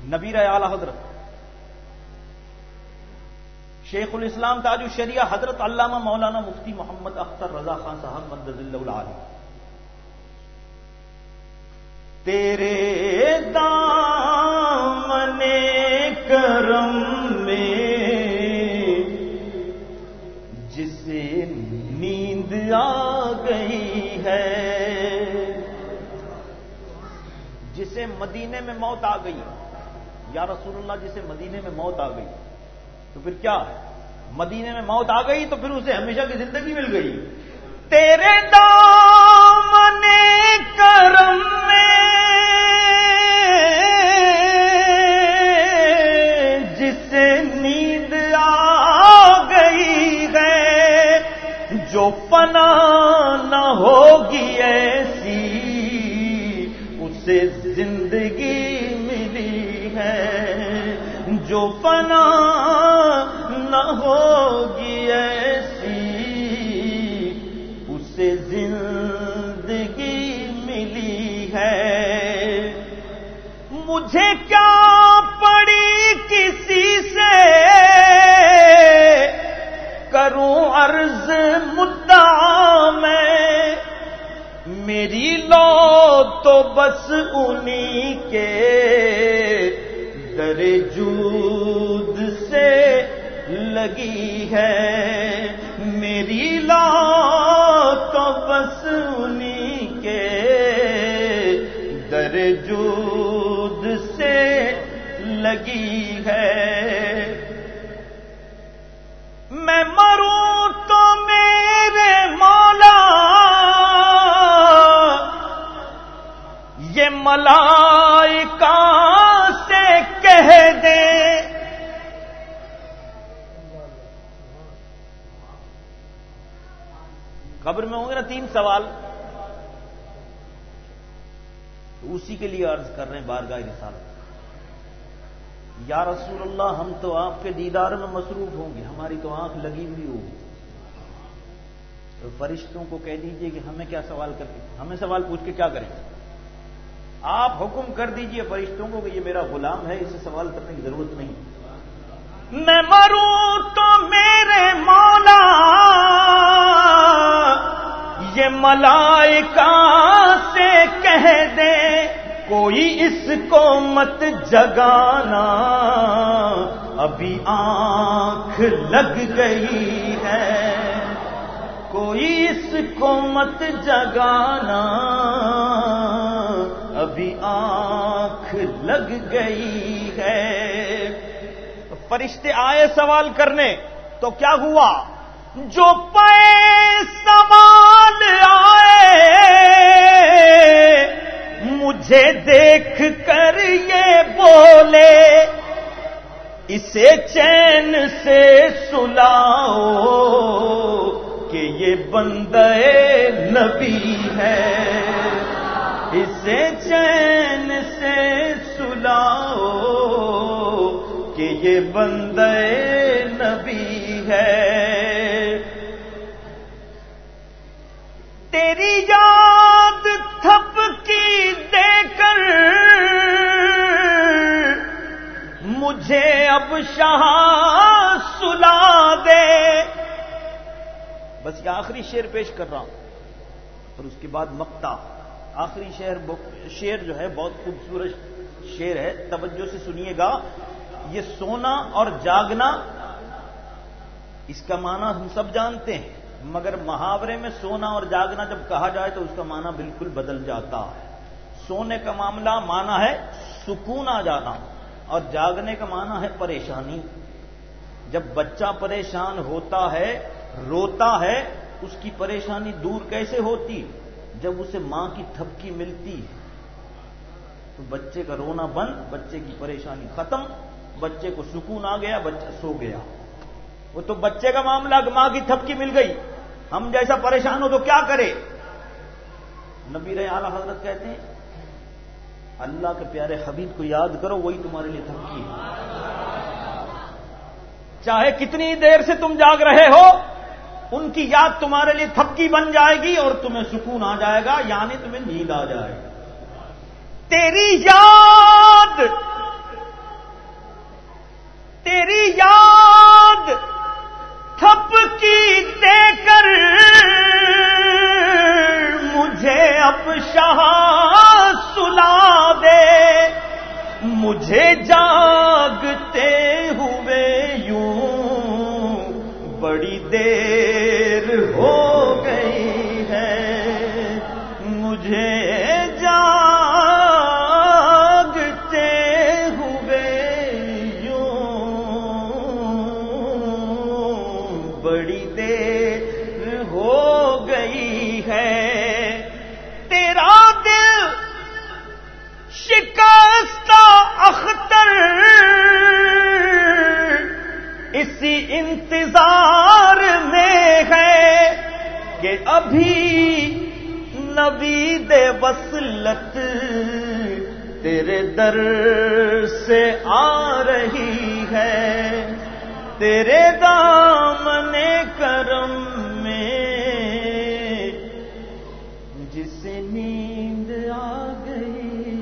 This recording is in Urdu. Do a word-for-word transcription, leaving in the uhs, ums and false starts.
نبی اعلی حضرت شیخ الاسلام تاج الشریعہ حضرت علامہ مولانا مفتی محمد اختر رضا خان صاحب مدد اللہ العالی تیرے دامن کرم میں جسے نیند آ گئی ہے، جسے مدینے میں موت آ گئی، یا رسول اللہ جسے مدینے میں موت آ گئی تو پھر کیا ہے؟ مدینے میں موت آ گئی تو پھر اسے ہمیشہ کی زندگی مل گئی۔ تیرے دامن کرم میں جسے نیند آ گئی ہے، جو فنا نہ ہوگی ایسی اسے زندگی ملی ہے، جو فنا نہ ہوگی ایسی اسے زندگی ملی ہے۔ مجھے کیا پڑی کسی سے کروں عرض مدعا میں، میری لو تو بس انہی کے در جود سے لگی ہے، میری لا تو بس انہی کے در جود سے لگی ہے۔ میں مروں تو میرے مولا یہ ملائکہ سے کہہ دے، قبر میں ہوں گے نا تین سوال، تو اسی کے لیے عرض کر رہے ہیں بارگاہ رسالت، یا رسول اللہ ہم تو آپ کے دیدار میں مصروف ہوں گے، ہماری تو آنکھ لگی ہوئی ہوگی، تو فرشتوں کو کہہ دیجئے کہ ہمیں کیا سوال کر کے ہمیں سوال پوچھ کے کیا کریں، آپ حکم کر دیجئے فرشتوں کو کہ یہ میرا غلام ہے، اسے سوال کرنے کی ضرورت نہیں۔ میں مروں تو میرے مولا یہ ملائکہ سے کہہ دے، کوئی اس کو مت جگانا ابھی آنکھ لگ گئی ہے، کوئی اس کو مت جگانا ابھی آنکھ لگ گئی ہے۔ فرشتے آئے سوال کرنے تو کیا ہوا؟ جو پے سوال آئے مجھے دیکھ کر یہ بولے، اسے چین سے سلاؤ کہ یہ بندہ نبی ہے، اسے چین سے سلاؤ کہ یہ بندہ نبی ہے۔ تیری یاد تھپکی دے کر مجھے اب شاہ سلا دے، بس یہ آخری شعر پیش کر رہا ہوں اور اس کے بعد مقطع۔ آخری شعر شعر جو ہے بہت خوبصورت شعر ہے، توجہ سے سنیے گا۔ یہ سونا اور جاگنا اس کا معنی ہم سب جانتے ہیں، مگر محاورے میں سونا اور جاگنا جب کہا جائے تو اس کا معنی بالکل بدل جاتا ہے۔ سونے کا معاملہ معنی ہے سکون آ جانا، اور جاگنے کا معنی ہے پریشانی۔ جب بچہ پریشان ہوتا ہے، روتا ہے، اس کی پریشانی دور کیسے ہوتی؟ جب اسے ماں کی تھپکی ملتی ہے تو بچے کا رونا بند، بچے کی پریشانی ختم، بچے کو سکون آ گیا، بچہ سو گیا۔ وہ تو بچے کا معاملہ ماں کی تھپکی مل گئی، ہم جیسا پریشان ہو تو کیا کرے؟ نبی اعلی حضرت کہتے ہیں اللہ کے پیارے حبیب کو یاد کرو، وہی تمہارے لیے تھپکی ہے۔ چاہے کتنی دیر سے تم جاگ رہے ہو، ان کی یاد تمہارے لیے تھپکی بن جائے گی اور تمہیں سکون آ جائے گا، یعنی تمہیں نیند آ جائے گی۔ تیری یاد مجھے جاگتے ہوئے یوں بڑی دیر ہو گئی ہے، مجھے جاگتے ہوئے یوں بڑی دیر ہو گئی ہے، تیرا دل شکستہ اختر اسی انتظار میں ہے کہ ابھی نوید وصلت تیرے در سے آ رہی ہے، تیرے دامن کرم میں جسے نیند آ گئی